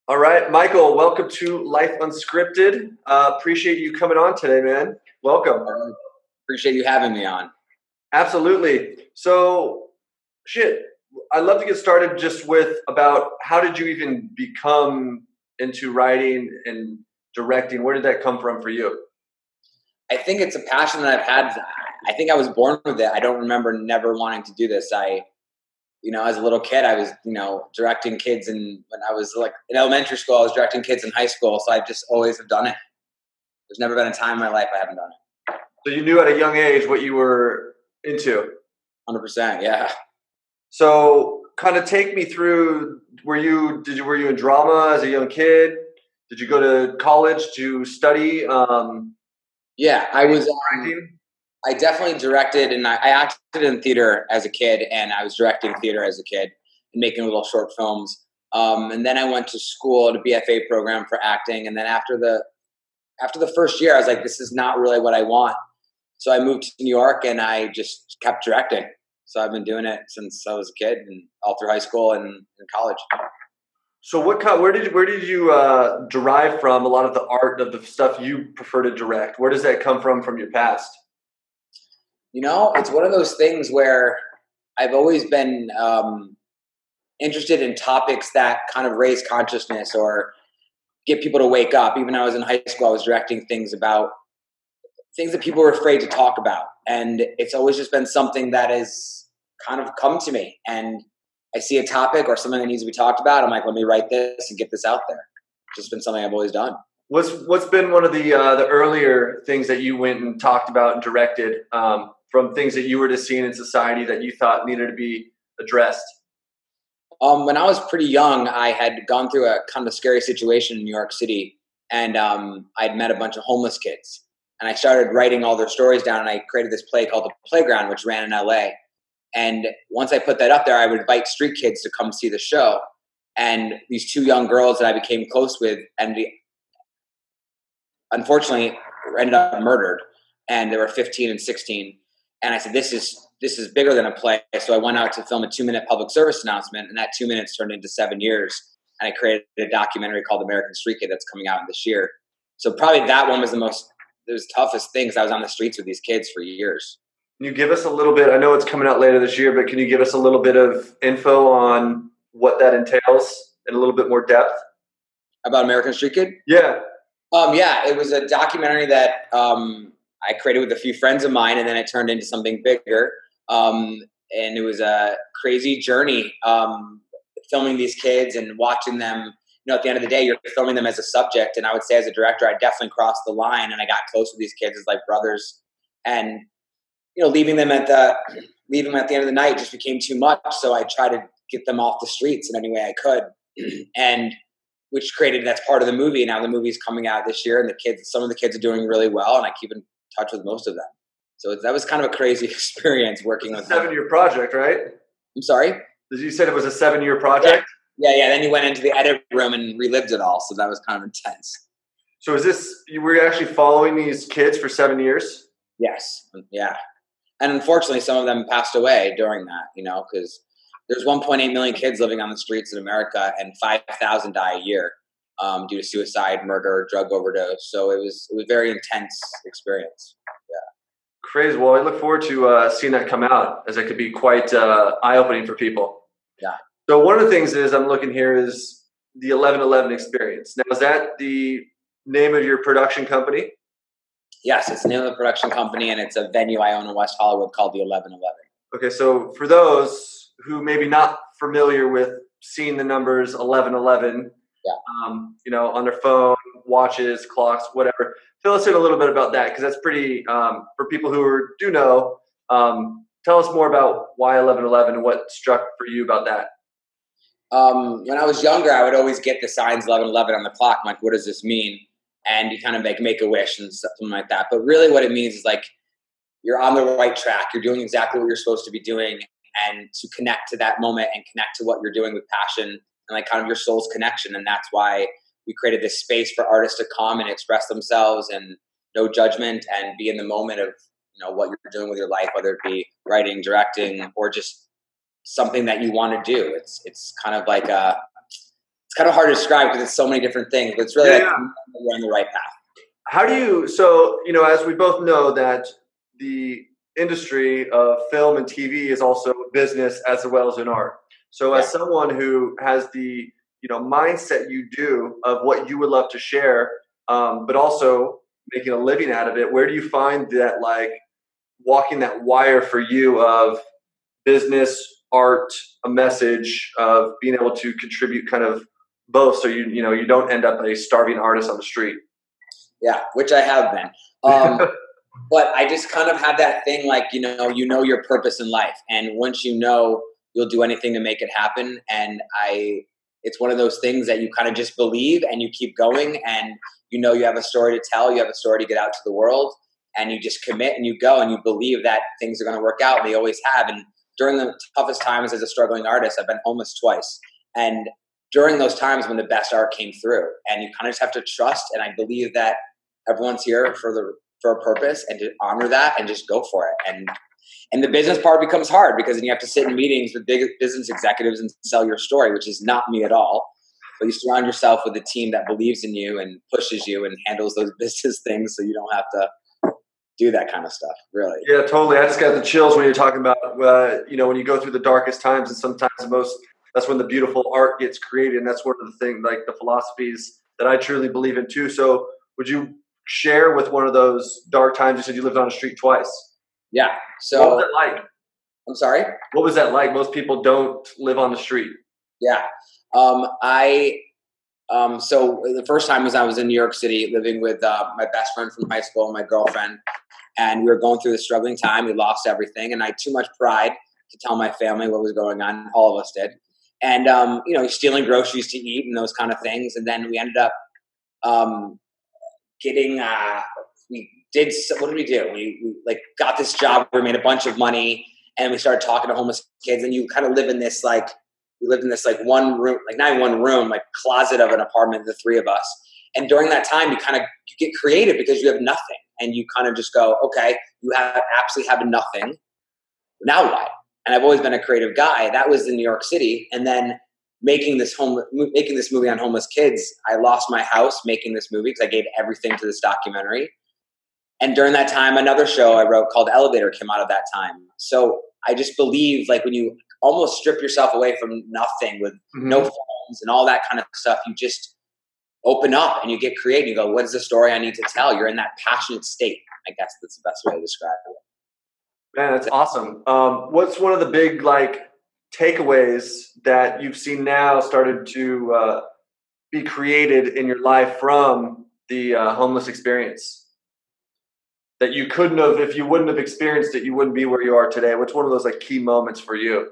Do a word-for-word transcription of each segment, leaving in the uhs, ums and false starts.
All right, Michael, welcome to Life Unscripted. Uh, appreciate you coming on today, man. Welcome. I appreciate you having me on. Absolutely. So, shit, I'd love to get started just with about how did you even become into writing and directing? Where did that come from for you? I think it's a passion that I've had. I think I was born with it. I don't remember never wanting to do this. I, you know, as a little kid, I was, you know, directing kids, and when I was like in elementary school, I was directing kids in high school. So I just always have done it. There's never been a time in my life I haven't done it. So you knew at a young age what you were into? one hundred percent, yeah. So kind of take me through, were you, did you, were you in drama as a young kid? Did you go to college to study? Um, yeah, I was, um, I definitely directed, and I, I acted in theater as a kid, and I was directing theater as a kid and making little short films. Um, and then I went to school at a B F A program for acting. And then after the after the first year, I was like, this is not really what I want. So I moved to New York, and I just kept directing. So I've been doing it since I was a kid, and all through high school and, and college. So what kind? Where did where did you uh, derive from a lot of the art of the stuff you prefer to direct? Where does that come from from your past? You know, it's one of those things where I've always been um, interested in topics that kind of raise consciousness or get people to wake up. Even when I was in high school, I was directing things about things that people were afraid to talk about. And it's always just been something that has kind of come to me. And I see a topic or something that needs to be talked about. I'm like, let me write this and get this out there. It's just been something I've always done. What's what's been one of the uh, the earlier things that you went and talked about and directed um, from things that you were just seeing in society that you thought needed to be addressed? Um, when I was pretty young, I had gone through a kind of scary situation in New York City, and um, I'd met a bunch of homeless kids. And I started writing all their stories down, and I created this play called The Playground, which ran in L A. And once I put that up there, I would invite street kids to come see the show. And these two young girls that I became close with, and the, unfortunately, ended up murdered. And they were fifteen and sixteen. And I said, this is this is bigger than a play. So I went out to film a two-minute public service announcement, and that two minutes turned into seven years. And I created a documentary called American Street Kid that's coming out this year. So probably that one was the most, it was toughest thing, because I was on the streets with these kids for years. Can you give us a little bit? I know it's coming out later this year, but can you give us a little bit of info on what that entails in a little bit more depth? About American Street Kid? Yeah. Um, yeah, it was a documentary that um, I created with a few friends of mine, and then it turned into something bigger. Um, and it was a crazy journey, um, filming these kids and watching them. You know, at the end of the day, you're filming them as a subject. And I would say as a director, I definitely crossed the line, and I got close with these kids as like brothers. And, you know, leaving them at the, leaving them at the end of the night just became too much. So I tried to get them off the streets in any way I could. And which created, that's part of the movie. Now the movie's coming out this year, and the kids, some of the kids are doing really well, and I keep in touch with most of them. So that was kind of a crazy experience working with them. Seven-year project, right? I'm sorry? You said it was a seven-year project? Yeah. yeah, yeah. Then you went into the edit room and relived it all. So that was kind of intense. So is this, you were actually following these kids for seven years? Yes. Yeah. And unfortunately, some of them passed away during that, you know, because there's one point eight million kids living on the streets in America, and five thousand die a year um, due to suicide, murder, drug overdose. So it was, it was a very intense experience. Crazy. Well, I look forward to uh, seeing that come out, as it could be quite uh, eye-opening for people. Yeah. So one of the things is I'm looking here is the eleven eleven Experience. Now, is that the name of your production company? Yes, it's the name of the production company, and it's a venue I own in West Hollywood called the eleven eleven. Okay, so for those who may be not familiar with seeing the numbers eleven eleven, yeah. um, you know, on their phone, watches, clocks, whatever. Fill us in a little bit about that, because that's pretty, um, for people who are, do know, um, tell us more about why eleven eleven and what struck for you about that. Um, when I was younger, I would always get the signs eleven eleven on the clock. I'm like, what does this mean? And you kind of like make a wish and something like that. But really what it means is like, you're on the right track. You're doing exactly what you're supposed to be doing, and to connect to that moment and connect to what you're doing with passion and like kind of your soul's connection. And that's why we created this space for artists to come and express themselves, and no judgment, and be in the moment of, you know, what you're doing with your life, whether it be writing, directing, or just something that you want to do. It's, it's kind of like a, it's kind of hard to describe because it's so many different things, but it's really Yeah, like yeah. we're on the right path. How do you, so, you know, as we both know that the industry of film and T V is also a business as well as an art. So Yeah. as someone who has the, you know, mindset you do of what you would love to share, um, but also making a living out of it, where do you find that, like, walking that wire for you of business, art, a message, of being able to contribute kind of both, so you you know you don't end up a starving artist on the street? Yeah, which I have been. Um, but I just kind of have that thing, like, you know, you know your purpose in life, and once you know, you'll do anything to make it happen. And I, it's one of those things that you kind of just believe and you keep going, and you know you have a story to tell, you have a story to get out to the world, and you just commit and you go and you believe that things are going to work out. And they always have. And during the toughest times as a struggling artist, I've been homeless twice, and during those times when the best art came through, and you kind of just have to trust. And I believe that everyone's here for the for a purpose, and to honor that and just go for it. And and the business part becomes hard because then you have to sit in meetings with big business executives and sell your story, which is not me at all. But you surround yourself with a team that believes in you and pushes you and handles those business things, so you don't have to do that kind of stuff, really. Yeah, totally. I just got the chills when you're talking about, uh, you know, when you go through the darkest times, and sometimes the most, that's when the beautiful art gets created. And that's one of the things, like the philosophies that I truly believe in too. So would you share with one of those dark times? You said you lived on the street twice. Yeah. So what was that like? I'm sorry? What was that like? Most people don't live on the street. Yeah. Um, I, um, so the first time was I was in New York City living with uh, my best friend from high school, my girlfriend, and we were going through the struggling time. We lost everything, and I had too much pride to tell my family what was going on. All of us did. And, um, you know, stealing groceries to eat and those kind of things. And then we ended up um, getting, uh, we did, what did we do? We, we like got this job, we made a bunch of money, and we started talking to homeless kids. And you kind of live in this, like, we lived in this like one room, like not one room, like closet of an apartment, the three of us. And during that time, you kind of, you get creative because you have nothing. And you kind of just go, okay, you have absolutely have nothing. Now what? And I've always been a creative guy. That was in New York City. And then making this home, making this movie on homeless kids, I lost my house making this movie because I gave everything to this documentary. And during that time, another show I wrote called Elevator came out of that time. So I just believe, like, when you almost strip yourself away from nothing with mm-hmm. no phones and all that kind of stuff, you just open up and you get creative. You go, what is the story I need to tell? You're in that passionate state. I guess that's the best way to describe it. Man, that's awesome. Um, what's one of the big, like, takeaways that you've seen now started to uh, be created in your life from the uh, homeless experience that you couldn't have, if you wouldn't have experienced it, you wouldn't be where you are today? What's one of those, like, key moments for you?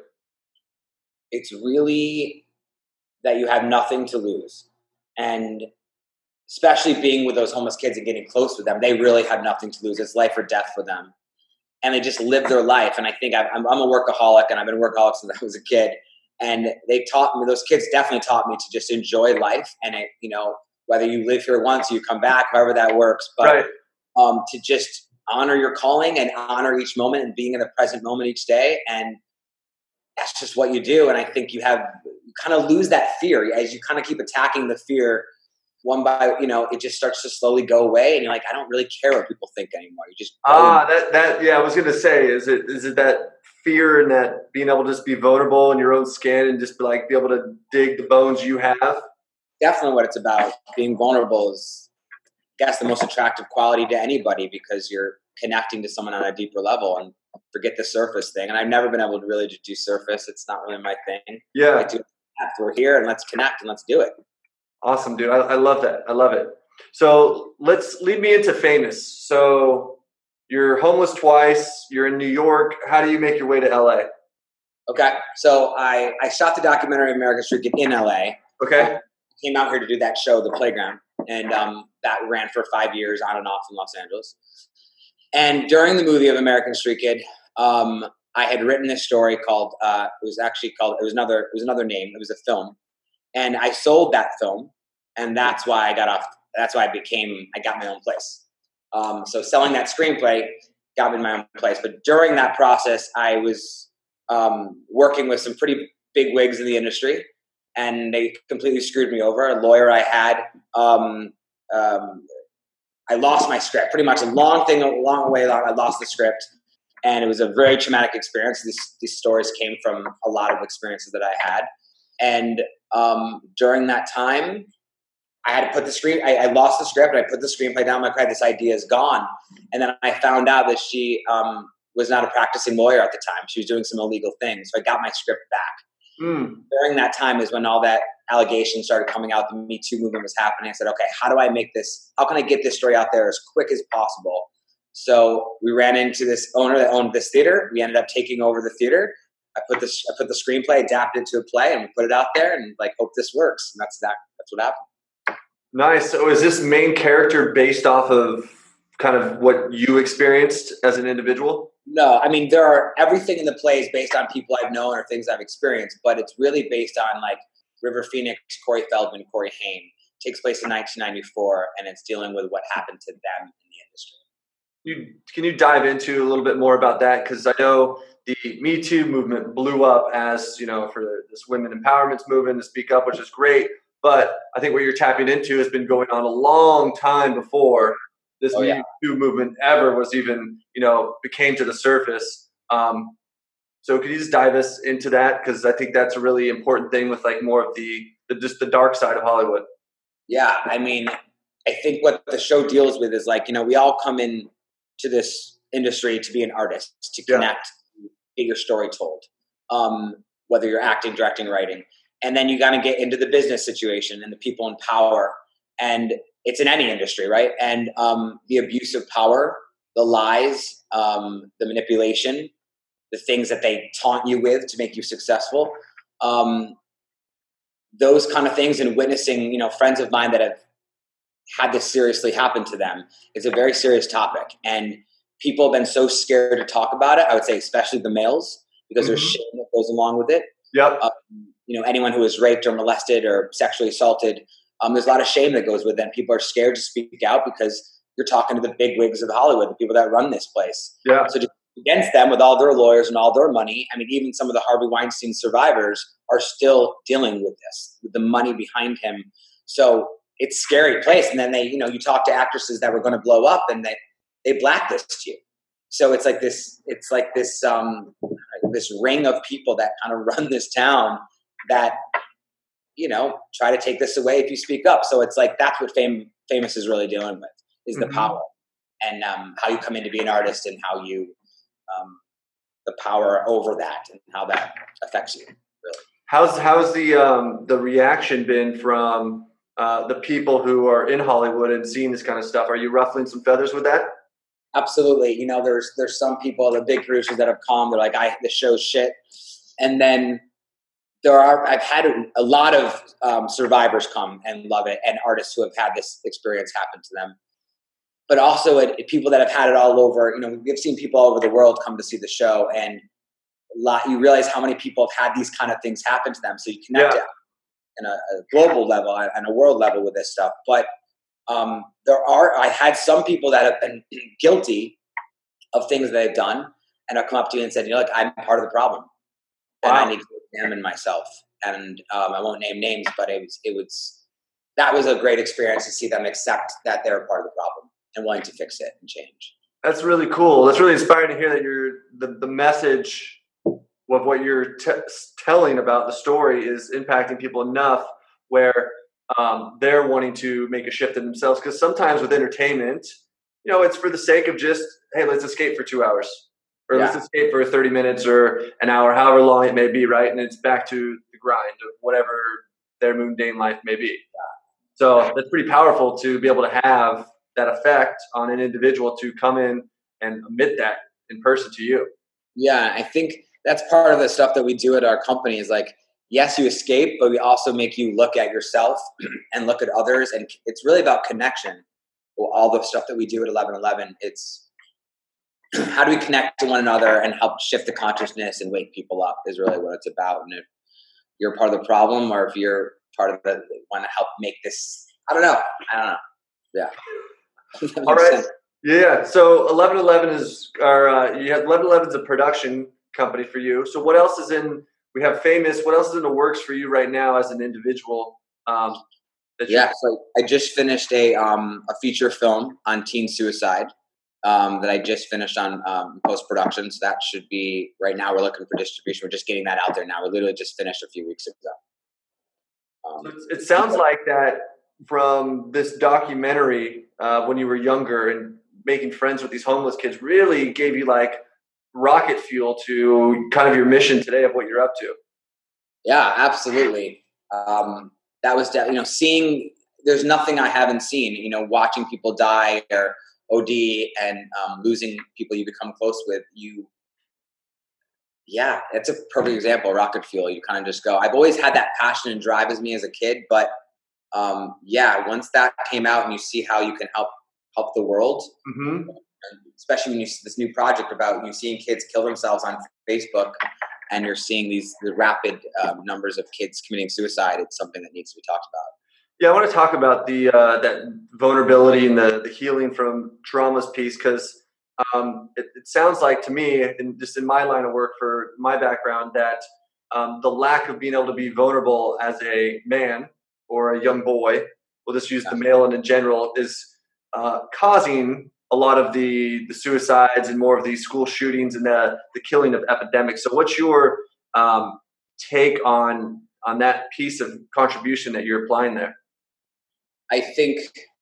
It's really that you have nothing to lose. And especially being with those homeless kids and getting close with them, they really have nothing to lose. It's life or death for them. And they just live their life. And I think I'm, I'm a workaholic, and I've been a workaholic since I was a kid. And they taught me, those kids definitely taught me to just enjoy life. And it, you know, whether you live here once, you come back, however that works, but right. um, to just honor your calling and honor each moment and being in the present moment each day. And that's just what you do. And I think you have, you kind of lose that fear as you kind of keep attacking the fear one by, you know, it just starts to slowly go away, and you're like, I don't really care what people think anymore. You just ah, that that yeah. I was gonna say, is it is it that fear and that being able to just be vulnerable in your own skin and just be like be able to dig the bones you have? Definitely, what it's about. Being vulnerable is, I guess, the most attractive quality to anybody, because you're connecting to someone on a deeper level, and forget the surface thing. And I've never been able to really just do surface. It's not really my thing. Yeah, I do. We're here, and let's connect and let's do it. Awesome, dude. I, I love that. I love it. So let's lead me into famous. So you're homeless twice. You're in New York. How do you make your way to L A? Okay. So I, I shot the documentary American Street Kid in L A. Okay. I came out here to do that show, The Playground. And um, that ran for five years on and off in Los Angeles. And during the movie of American Street Kid, um, I had written this story called, uh, it was actually called, it was another, it was another name. It was a film. And I sold that film, and that's why I got off. That's why I became, I got my own place. Um, so selling that screenplay got me my own place. But during that process, I was um, working with some pretty big wigs in the industry. and they completely screwed me over. A lawyer I had, um, um, I lost my script. Pretty much a long thing, a long way long. I lost the script, and it was a very traumatic experience. These these stories came from a lot of experiences that I had, and um, during that time, I had to put the screen. I, I lost the script, and I put the screenplay down. My credit, this idea is gone. And then I found out that she um, was not a practicing lawyer at the time. She was doing some illegal things. So I got my script back. Mm. During that time is when all that allegations started coming out. The Me Too movement was happening. I said, okay, how do I make this? How can I get this story out there as quick as possible? So we ran into this owner that owned this theater. We ended up taking over the theater. I put this. I put the screenplay, adapted it to a play, and we put it out there. And like, hope this works. And that's that. That's what happened. Nice. So is this main character based off of kind of what you experienced as an individual? No, I mean, there are everything in the play is based on people I've known or things I've experienced, but it's really based on like River Phoenix, Corey Feldman, Corey Haim. It takes place in nineteen ninety-four, and it's dealing with what happened to them in the industry. You, can you dive into a little bit more about that? Because I know the Me Too movement blew up as, you know, for this women empowerment movement to speak up, which is great. But I think what you're tapping into has been going on a long time before this oh, yeah. Me Too movement ever was even, you know, became to the surface. Um, so could you just dive us into that? Because I think that's a really important thing with like more of the, the just the dark side of Hollywood. Yeah, I mean, I think what the show deals with is like, you know, we all come in to this industry to be an artist, to connect, yeah. get your story told, um, whether you're acting, directing, writing. And then you got to get into the business situation and the people in power. And it's in any industry, right? And um, the abuse of power, the lies, um, the manipulation, the things that they taunt you with to make you successful. Um, those kind of things, and witnessing, you know, friends of mine that have had this seriously happen to them is a very serious topic. And people have been so scared to talk about it. I would say especially the males, because mm-hmm. there's shame that goes along with it. Yep. Um, you know, anyone who is raped or molested or sexually assaulted, um, there's a lot of shame that goes with it. And people are scared to speak out because you're talking to the big wigs of Hollywood, the people that run this place. Yeah. So to, against them with all their lawyers and all their money, I mean, even some of the Harvey Weinstein survivors are still dealing with this, with the money behind him. So it's a scary place. And then they, you know, you talk to actresses that were going to blow up and they, they blacklist you. So it's like this, it's like this, um, this ring of people that kind of run this town that, you know, try to take this away if you speak up. So it's like, that's what fame, Famous is really dealing with, is the mm-hmm. power and um, how you come in to be an artist and how you, um, the power over that and how that affects you, really. How's, how's the, um, the reaction been from uh, the people who are in Hollywood and seeing this kind of stuff? Are you ruffling some feathers with that? Absolutely. You know, there's, there's some people, the big producers that have come, they're like, I, the show's shit. And then there are, I've had a, a lot of um, survivors come and love it, and artists who have had this experience happen to them. But also it, it, people that have had it all over, you know, we've seen people all over the world come to see the show, and a lot, you realize how many people have had these kind of things happen to them. So you connect yeah. it in a, a global level and a world level with this stuff. But um, there are, I had some people that have been guilty of things that they've done and have come up to you and said, you know, like, I'm part of the problem. And wow. I need to examine myself. And um, I won't name names, but it was, it was, that was a great experience to see them accept that they're part of the problem and wanting to fix it and change. That's really cool. That's really inspiring to hear that you're the, the message of what you're t- telling about the story is impacting people enough where um, they're wanting to make a shift in themselves. Because sometimes with entertainment, you know, it's for the sake of just, hey, let's escape for two hours. Or yeah. let's escape for thirty minutes or an hour, however long it may be, right? And it's back to the grind of whatever their mundane life may be. So that's pretty powerful to be able to have that effect on an individual to come in and admit that in person to you. Yeah, I think that's part of the stuff that we do at our company is like, yes, you escape, but we also make you look at yourself and look at others. And it's really about connection. Well, all the stuff that we do at eleven eleven, it's how do we connect to one another and help shift the consciousness and wake people up is really what it's about. And if you're part of the problem or if you're part of the, want to help make this, I don't know. I don't know. Yeah. All right. Sense. Yeah. So eleven eleven is our, uh, you have eleven eleven is a production company for you. So what else is in we have Famous. What else is in the works for you right now as an individual? Um, that yeah, so I just finished a um, a feature film on teen suicide um, that I just finished on um, post production. So that should be right now. We're looking for distribution. We're just getting that out there now. We literally just finished a few weeks ago. Um, so it sounds like that from this documentary uh, when you were younger and making friends with these homeless kids really gave you like rocket fuel to kind of your mission today of what you're up to. Yeah, absolutely. Um, that was, you know, seeing, there's nothing I haven't seen, you know, watching people die or O D and um, losing people you become close with. You, yeah, it's a perfect example. Rocket fuel. You kind of just go. I've always had that passion and drive as me as a kid, but um, yeah, once that came out and you see how you can help help the world, mm-hmm. especially when you see this new project about you seeing kids kill themselves on Facebook, and you're seeing these the rapid um, numbers of kids committing suicide. It's something that needs to be talked about. Yeah, I want to talk about the uh, that vulnerability and the, the healing from traumas piece because um, it, it sounds like to me, and just in my line of work for my background, that um, the lack of being able to be vulnerable as a man or a young boy, we'll just use the male and in general, is uh, causing a lot of the, the suicides and more of these school shootings and the, the killing of epidemics. So what's your um, take on on that piece of contribution that you're applying there? I think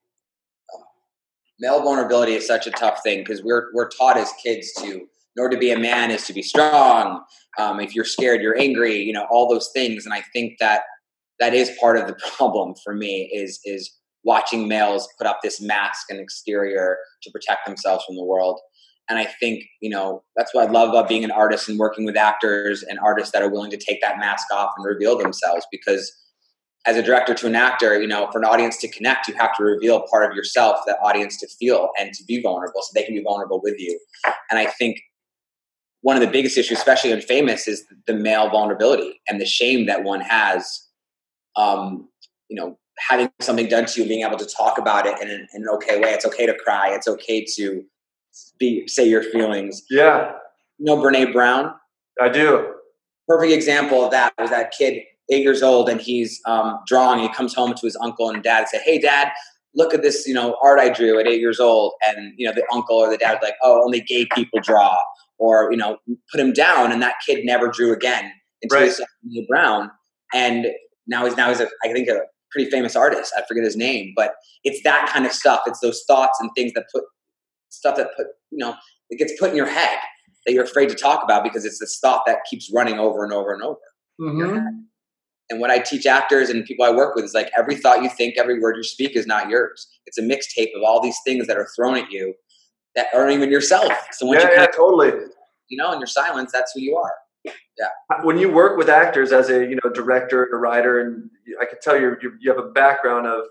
male vulnerability is such a tough thing because we're we're taught as kids to, in order to be a man is to be strong. Um, if you're scared, you're angry, you know, all those things. And I think that that is part of the problem for me is is watching males put up this mask and exterior to protect themselves from the world. And I think, you know, that's what I love about being an artist and working with actors and artists that are willing to take that mask off and reveal themselves. Because as a director to an actor, you know, for an audience to connect, you have to reveal part of yourself, that audience to feel and to be vulnerable so they can be vulnerable with you. And I think one of the biggest issues, especially in Famous, is the male vulnerability and the shame that one has, um, you know, having something done to you, being able to talk about it in an, in an okay way. It's okay to cry. It's okay to be, say your feelings. Yeah. You know Brene Brown? I do. Perfect example of that was that kid, eight years old, and he's um, drawing. He comes home to his uncle and dad and say, "Hey, Dad, look at this, you know, art I drew at eight years old." And, you know, the uncle or the dad was like, "Oh, only gay people draw," or, you know, put him down. And that kid never drew again until right. he saw Brene Brown. And now he's, now he's a, I think, a pretty famous artist. I forget his name, but it's that kind of stuff. It's those thoughts and things that put stuff that put, you know, it gets put in your head that you're afraid to talk about because it's this thought that keeps running over and over and over. Mm-hmm. And what I teach actors and people I work with is like every thought you think, every word you speak is not yours. It's a mixtape of all these things that are thrown at you that aren't even yourself. So when yeah, you yeah, of, totally. You know, in your silence, that's who you are. Yeah. When you work with actors as a, you know, director, a writer, and I can tell you you have a background of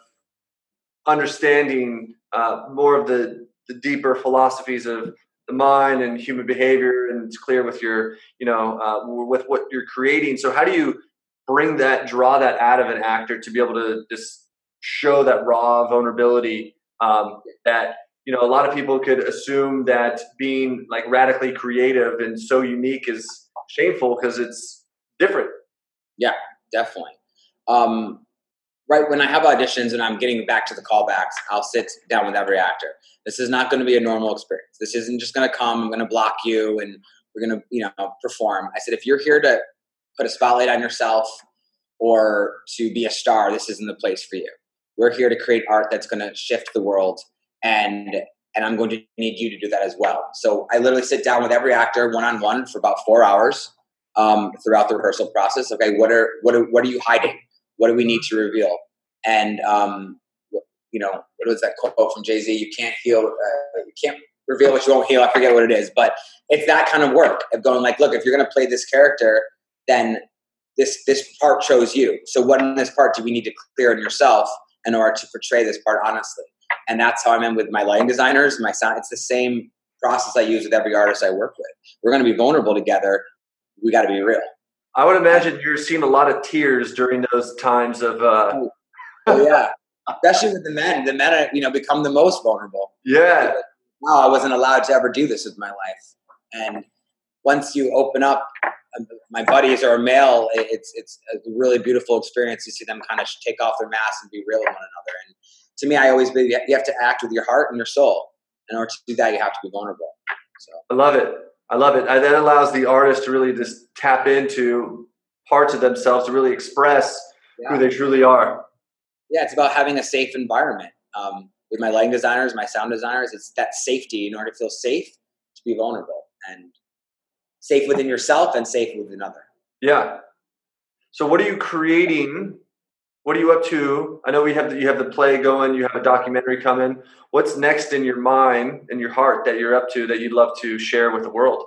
understanding uh, more of the, the deeper philosophies of the mind and human behavior, and it's clear with your, you know, uh, with what you're creating. So how do you bring that, draw that out of an actor to be able to just show that raw vulnerability um, that, you know, a lot of people could assume that being like radically creative and so unique is shameful because it's different. Yeah, definitely. Um, right when I have auditions and I'm getting back to the callbacks, I'll sit down with every actor. This is not going to be a normal experience. This isn't just going to come, I'm going to block you and we're going to, you know, perform. I said, if you're here to put a spotlight on yourself or to be a star, this isn't the place for you. We're here to create art that's going to shift the world, and and I'm going to need you to do that as well. So I literally sit down with every actor one-on-one for about four hours um, throughout the rehearsal process. Okay, what are what are what are you hiding? What do we need to reveal? And um, you know, what was that quote from Jay-Z? You can't heal, uh, you can't reveal what you won't heal. I forget what it is, but it's that kind of work of going like, look, if you're going to play this character, then this this part chose you. So what in this part do we need to clear in yourself in order to portray this part honestly? And that's how I'm in with my lighting designers, my sound. It's the same process I use with every artist I work with. We're going to be vulnerable together. We got to be real. I would imagine you're seeing a lot of tears during those times of. Uh... Oh, oh yeah, especially with the men. The men, are, you know, become the most vulnerable. Yeah. Wow, I wasn't allowed to ever do this with my life, and once you open up, uh, my buddies are male, it's it's a really beautiful experience to see them kind of take off their masks and be real with one another. And to me, I always believe you have to act with your heart and your soul. In order to do that, you have to be vulnerable. So I love it. I love it. And that allows the artist to really just tap into parts of themselves to really express yeah. who they truly are. Yeah, it's about having a safe environment. Um, with my lighting designers, my sound designers, it's that safety in order to feel safe, to be vulnerable and safe within yourself and safe with another. Yeah. So what are you creating? What are you up to? I know we have the, you have the play going, you have a documentary coming. What's next in your mind and your heart that you're up to that you'd love to share with the world?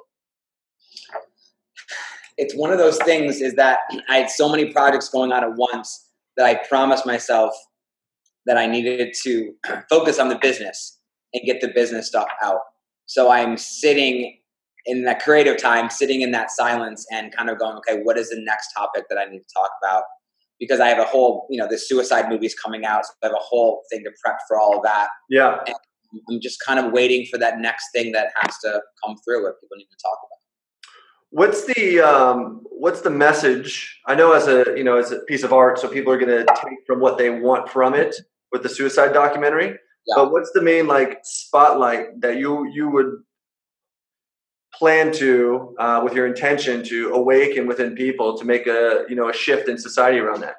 It's one of those things is that I had so many projects going on at once that I promised myself that I needed to focus on the business and get the business stuff out. So I'm sitting in that creative time, sitting in that silence and kind of going, okay, what is the next topic that I need to talk about? Because I have a whole, you know, the suicide movie's coming out, so I have a whole thing to prep for all of that. Yeah. And I'm just kind of waiting for that next thing that has to come through what people need to talk about. What's the um, what's the message? I know as a you know as a piece of art, so people are going to take from what they want from it with the suicide documentary. Yeah. But what's the main like spotlight that you you would plan to uh, with your intention to awaken within people to make a you know a shift in society around that?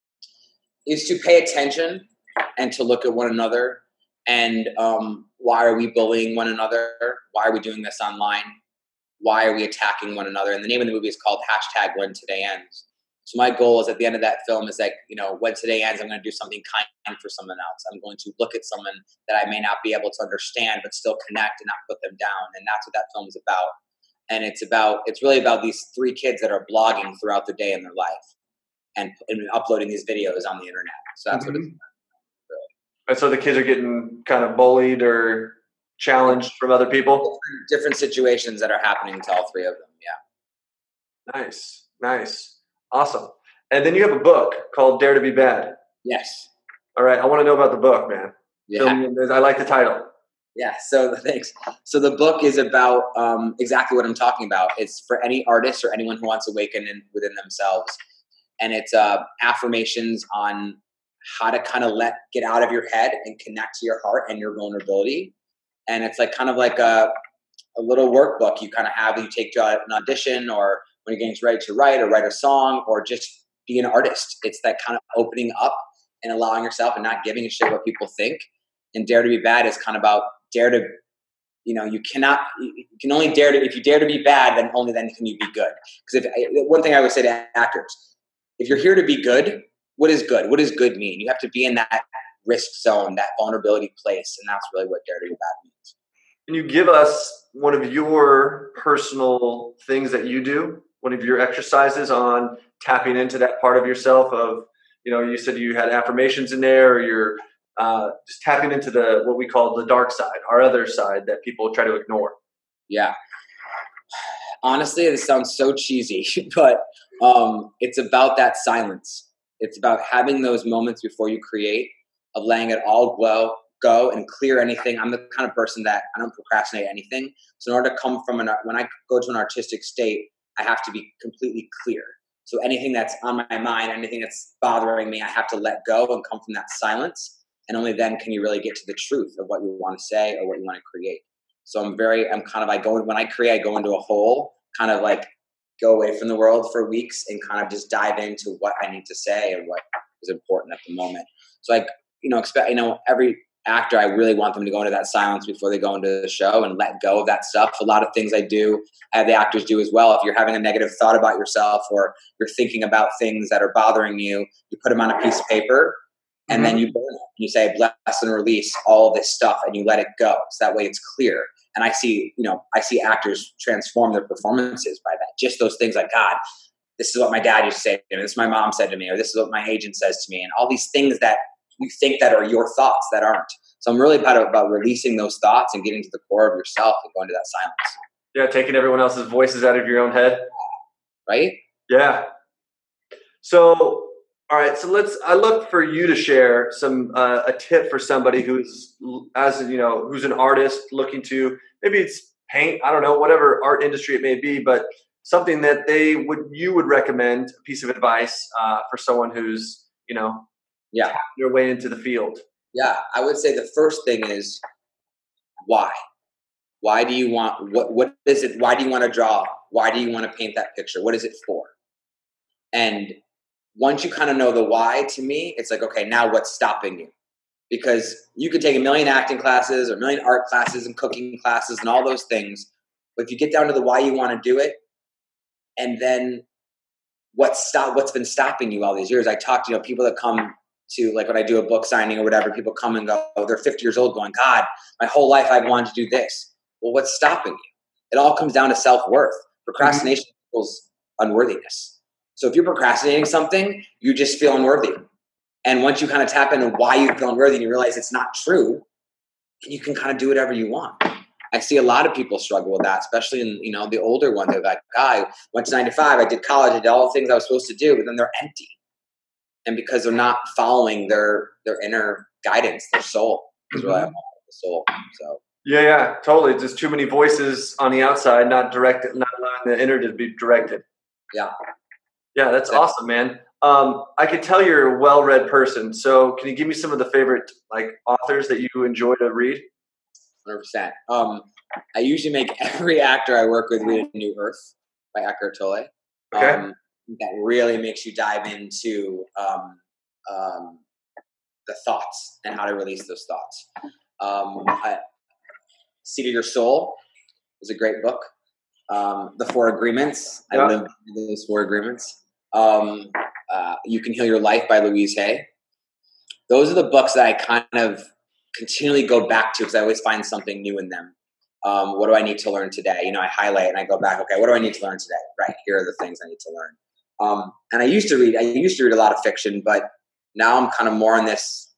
Is to pay attention and to look at one another and um, why are we bullying one another? Why are we doing this online? Why are we attacking one another? And the name of the movie is called hashtag When Today Ends. So my goal is at the end of that film is like, you know, when today ends, I'm going to do something kind for someone else. I'm going to look at someone that I may not be able to understand, but still connect and not put them down. And that's what that film is about. And it's about, it's really about these three kids that are blogging throughout the day in their life and, and uploading these videos on the internet. So that's mm-hmm. what it's about. Really. And so the kids are getting kind of bullied or challenged from other people? Different, different situations that are happening to all three of them. Yeah. Nice. Nice. Awesome. And then you have a book called Dare to Be Bad. Yes. All right. I want to know about the book, man. Yeah. So, I like the title. Yeah. So thanks. So the book is about um, exactly what I'm talking about. It's for any artist or anyone who wants to awaken in, within themselves. And it's uh, affirmations on how to kind of let, get out of your head and connect to your heart and your vulnerability. And it's like kind of like a, a little workbook you kind of have that you take to an audition or when you're getting ready to write or write a song or just be an artist. It's that kind of opening up and allowing yourself and not giving a shit what people think. And Dare to Be Bad is kind of about dare to, you know, you cannot, you can only dare to, if you dare to be bad, then only then can you be good. Because if one thing I would say to actors, if you're here to be good, what is good? What does good mean? You have to be in that risk zone, that vulnerability place. And that's really what Dare to Be Bad means. Can you give us one of your personal things that you do? One of your exercises on tapping into that part of yourself of, you know, you said you had affirmations in there or you're uh, just tapping into the, what we call the dark side, our other side that people try to ignore. Yeah. Honestly, this sounds so cheesy, but um, it's about that silence. It's about having those moments before you create of letting it all go, go and clear anything. I'm the kind of person that I don't procrastinate anything. So in order to come from an, when I go to an artistic state, I have to be completely clear. So anything that's on my mind, anything that's bothering me, I have to let go and come from that silence. And only then can you really get to the truth of what you want to say or what you want to create. So I'm very, I'm kind of, I go, when I create, I go into a hole, kind of like go away from the world for weeks and kind of just dive into what I need to say and what is important at the moment. So like, you know, expect, you know, every actor, I really want them to go into that silence before they go into the show and let go of that stuff. A lot of things I do, I have the actors do as well. If you're having a negative thought about yourself or you're thinking about things that are bothering you, you put them on a piece of paper and mm-hmm. then you burn it. And you say, bless and release all this stuff and you let it go. So that way it's clear. And I see, you know, I see actors transform their performances by that. Just those things like, God, this is what my dad used to say to me. This is what my mom said to me, or this is what my agent says to me. And all these things that you think that are your thoughts that aren't. So I'm really about, about releasing those thoughts and getting to the core of yourself and going to that silence. Yeah, taking everyone else's voices out of your own head. Right? Yeah. So, all right. So let's. I'd love for you to share some uh, a tip for somebody who's, as you know, who's an artist looking to maybe it's paint, I don't know, whatever art industry it may be, but something that they would, you would recommend, a piece of advice uh, for someone who's, you know, Yeah. tapping their way into the field. Yeah. I would say the first thing is why? Why do you want, what, what is it? Why do you want to draw? Why do you want to paint that picture? What is it for? And once you kind of know the why, to me, it's like, okay, now what's stopping you? Because you could take a million acting classes or a million art classes and cooking classes and all those things. But if you get down to the why you want to do it, and then what's stop, what's been stopping you all these years? I talk to, you know, people that come to, like when I do a book signing or whatever, people come and go, oh, they're fifty years old going, God, my whole life I've wanted to do this. Well, what's stopping you? It all comes down to self-worth. Procrastination mm-hmm. equals unworthiness. So if you're procrastinating something, you just feel unworthy. And once you kind of tap into why you feel unworthy and you realize it's not true, then you can kind of do whatever you want. I see a lot of people struggle with that, especially in, you know, the older ones. They're like, I went to nine to five, I did college, I did all the things I was supposed to do, but then they're empty. And because they're not following their their inner guidance, their soul is really mm-hmm. the soul. So yeah, yeah, totally. Just too many voices on the outside, not directed, not allowing the inner to be directed. Yeah. Yeah, that's yeah. awesome, man. Um, I could tell you're a well-read person. So can you give me some of the favorite like authors that you enjoy to read? one hundred percent. Um, I usually make every actor I work with read A New Earth by Eckhart Tolle. Okay. Um, that really makes you dive into um, um, the thoughts and how to release those thoughts. Um, I, Seed of Your Soul is a great book. Um, the Four Agreements. Yeah. I live those Four Agreements. Um, uh, You Can Heal Your Life by Louise Hay. Those are the books that I kind of continually go back to because I always find something new in them. Um, what do I need to learn today? You know, I highlight and I go back, okay, what do I need to learn today? Right, here are the things I need to learn. Um, and I used to read, I used to read a lot of fiction, but now I'm kind of more on this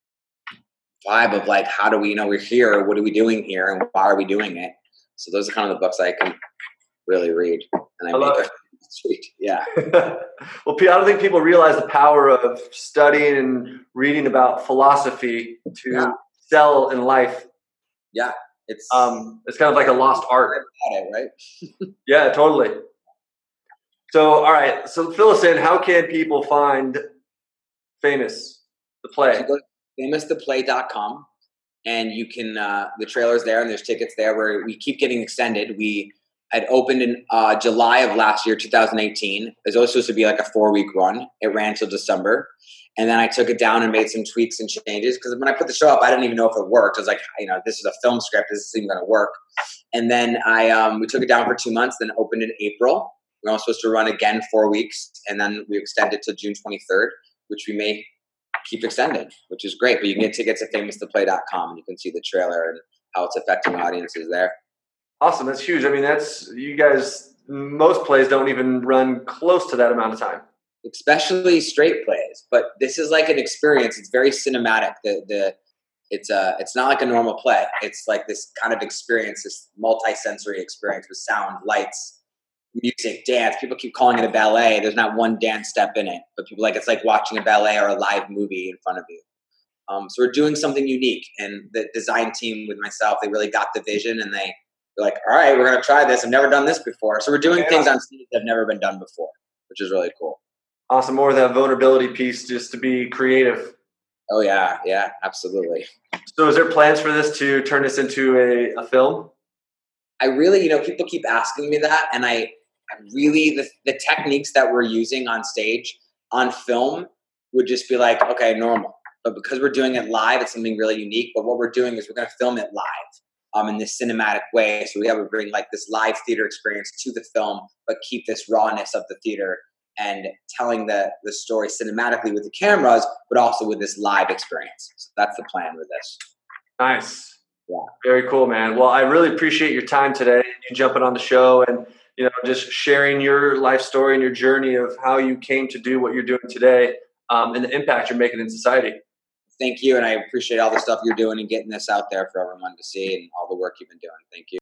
vibe of like, how do we, you know, we're here, what are we doing here, and why are we doing it? So those are kind of the books I can really read. And I, I make it. Sweet. Yeah. Well, I don't think people realize the power of studying and reading about philosophy to yeah. sell in life. Yeah. It's um, it's kind of like a lost art. It, right? Yeah, totally. So, all right. So fill us in. How can people find Famous, the play? Go to famous the play dot com and you can, uh, the trailer's there and there's tickets there where we keep getting extended. We had opened in uh, July of last year, two thousand eighteen. It was always supposed to be like a four-week run. It ran till December. And then I took it down and made some tweaks and changes because when I put the show up, I didn't even know if it worked. I was like, you know, this is a film script. This isn't even going to work. And then I um, we took it down for two months, then opened in April. We're only supposed to run again four weeks. And then we extended to June twenty-third, which we may keep extending, which is great. But you can get tickets at famous the play dot com and you can see the trailer and how it's affecting audiences there. Awesome. That's huge. I mean, that's, you guys, most plays don't even run close to that amount of time. Especially straight plays. But this is like an experience. It's very cinematic. The, the, it's a, it's not like a normal play. It's like this kind of experience, this multi-sensory experience with sound, lights, music, dance. People keep calling it a ballet. There's not one dance step in it. But people like, it's like watching a ballet or a live movie in front of you. Um, so we're doing something unique. And the design team with myself, they really got the vision and they, They're like, all right, we're going to try this. I've never done this before. So we're doing yeah. things on stage that have never been done before, which is really cool. Awesome. More of that vulnerability piece just to be creative. Oh, yeah. Yeah, absolutely. So is there plans for this to turn this into a, a film? I really, you know, people keep asking me that. And I, I really, the, the techniques that we're using on stage, on film, would just be like, okay, normal. But because we're doing it live, it's something really unique. But what we're doing is we're going to film it live. Um, in this cinematic way. So we have to bring like this live theater experience to the film, but keep this rawness of the theater and telling the, the story cinematically with the cameras, but also with this live experience. So that's the plan with this. Nice. Yeah. Very cool, man. Well, I really appreciate your time today, you jumping on the show and, you know, just sharing your life story and your journey of how you came to do what you're doing today um, and the impact you're making in society. Thank you. And I appreciate all the stuff you're doing and getting this out there for everyone to see and all the work you've been doing. Thank you.